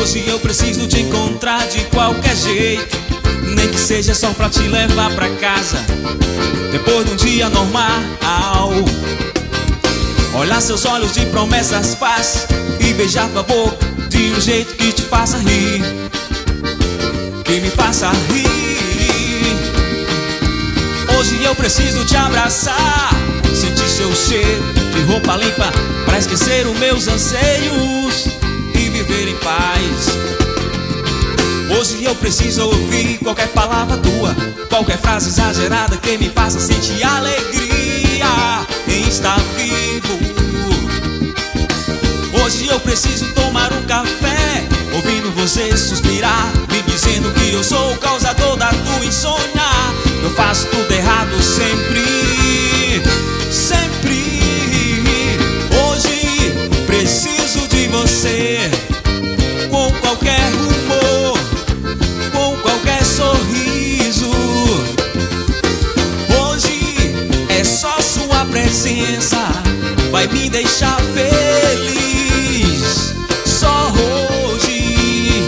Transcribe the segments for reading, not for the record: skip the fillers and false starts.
Hoje eu preciso te encontrar de qualquer jeito, nem que seja só pra te levar pra casa, depois de um dia normal. Olhar seus olhos de promessas faz e beijar tua boca de um jeito que te faça rir, que me faça rir. Hoje eu preciso te abraçar, sentir seu cheiro de roupa limpa, pra esquecer os meus anseios e viver em paz. Hoje eu preciso ouvir qualquer palavra tua, qualquer frase exagerada que me faça sentir alegria em estar vivo. Hoje eu preciso tomar um café, ouvindo você suspirar, me dizendo que eu sou o causador da tua insônia. Eu faço tudo errado sempre, sempre. Hoje preciso de você, com qualquer humor, com qualquer sorriso. Hoje é só sua presença vai me deixar feliz. Só hoje,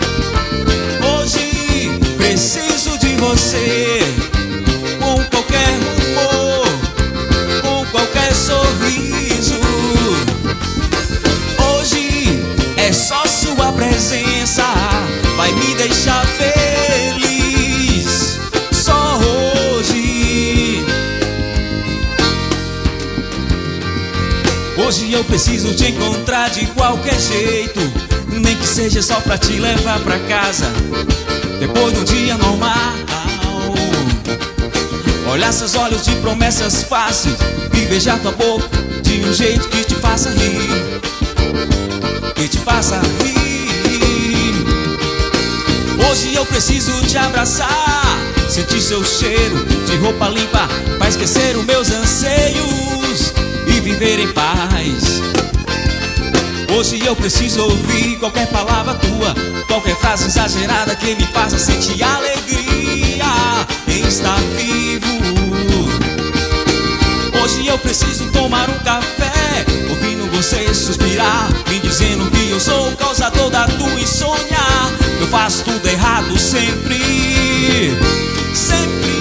hoje preciso de você, com qualquer humor, com qualquer sorriso. Hoje é só sua presença vai me deixar feliz. Só hoje. Hoje eu preciso te encontrar de qualquer jeito, nem que seja só pra te levar pra casa, depois de um dia normal. Olhar seus olhos de promessas fáceis e beijar tua boca de um jeito que te faça rir, que te faça rir. Hoje eu preciso te abraçar, sentir seu cheiro de roupa limpa, pra esquecer os meus anseios e viver em paz. Hoje eu preciso ouvir qualquer palavra tua, qualquer frase exagerada que me faça sentir alegria em estar vivo. Hoje eu preciso tomar um café, ouvindo você suspirar, me dizendo que eu sou o causador da tua insônia. Eu faço tudo errado sempre, sempre.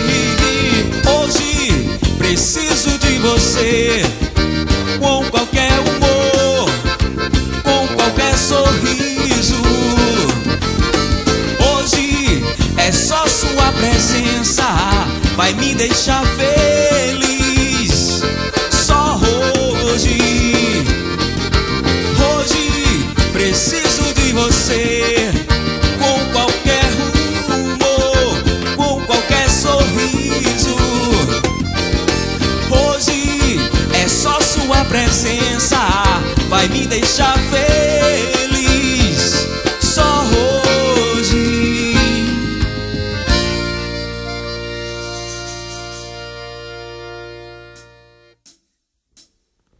Hoje preciso de você, com qualquer humor, com qualquer sorriso. Hoje é só sua presença vai me deixar feliz. Só hoje, hoje preciso de você, com qualquer humor, com qualquer sorriso. Hoje é só sua presença vai me deixar feliz.